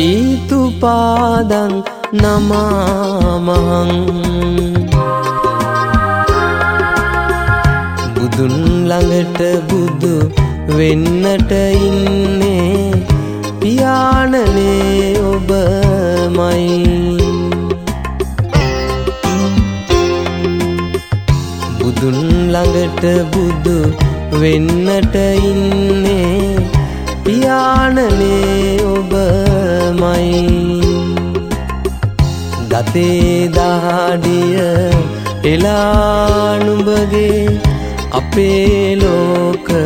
පීතු පාදං නමාමහං බුදුන් ළඟට බුදු වෙන්නට ඉන්නේ පියාණනේ ඔබමයි බුදුන් ළඟට බුදු වෙන්නට ඉන්නේ පියාණනේ ඔබමයි ගතේ දහඩිය එලා නුඹගේ අපේ ලෝකය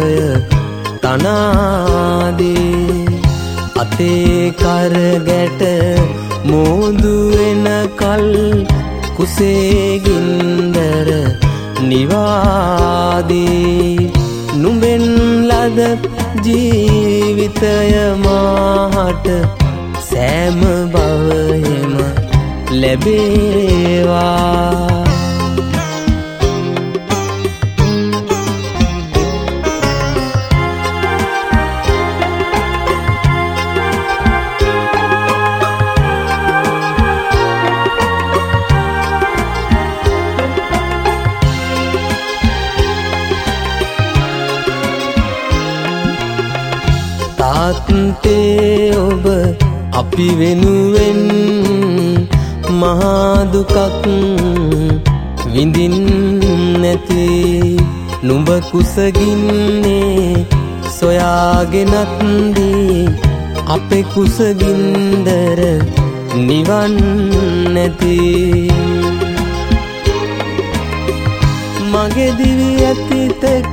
තනාදී අතේ කරගැට මෝදු වෙනකල් කුසේ ගින්දර නිවාදී නුඹෙන් ලද ජීවිතය මාහට සෑම භවයෙම ලැබේවා තාත්තේ ඔබ අපි වෙනුවෙන් මහා දුකක් විඳින් නැති නුඹ කුසගින්නේ සොයාගෙනත් දී අපේ කුසගින්දර නිවන් නැති මගේ දිවි ඇතිතෙක්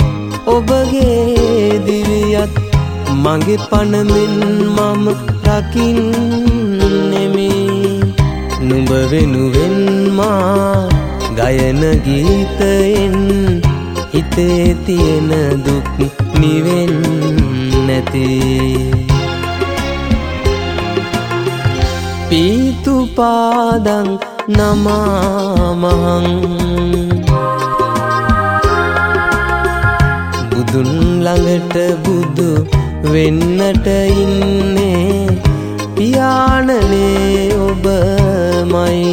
ඔබගේ දිවියත් මගේ පණමෙන් මම රකින්නෙමි නුඹ වෙනුවෙන් මා ගයන ගීතයෙන් හිතේ තියෙන දුක් නිවෙන් නැති පීතු පාදං නමාමහං බුදුන් ළඟට බුදු වෙන්නට ඉන්නේ පියාණනේ ඔබමයි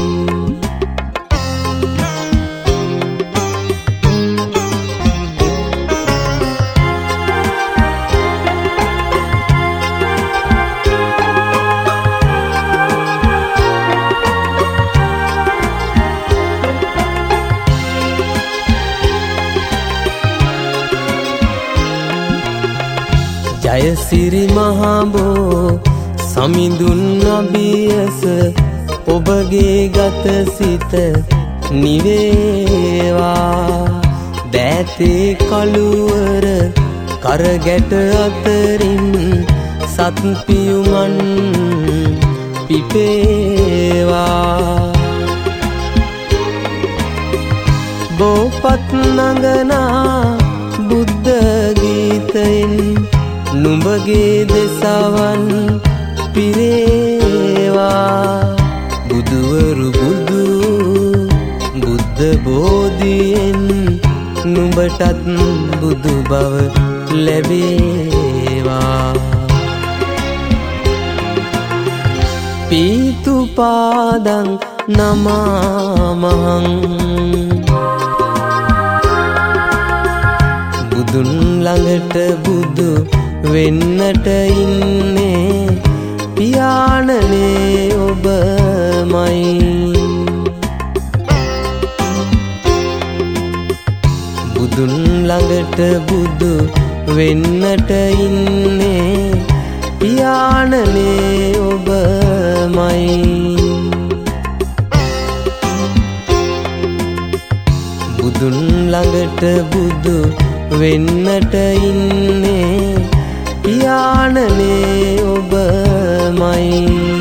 ජයසිරි මහබෝ සමිඳුන් අභියස ඔබගේ ගත සිත නිවේවා දෑතේ කළුවර කරගැට අතරින් සත් පියුමන් පිපේවා බෝපත් නඟනා බුද්ධ ගීතයෙන් නුඹගේ දෙසවන් පිරේවා බුදුවරු බුදු බුද්ධ බෝධියෙන් නුඹටත් බුදු බව ලැබේවා පීතු පාදං නමාමහං බුදුන් ළඟට බුදු වෙන්නට ඉන්නේ පියාණනේ ඔබමයි බුදුන් ළඟට බුදු වෙන්නට ඉන්නේ පියාණනේ ඔබමයි බුදුන් ළඟට බුදු වෙන්නට ඉන්නේ පියාණනේ ඔබමයි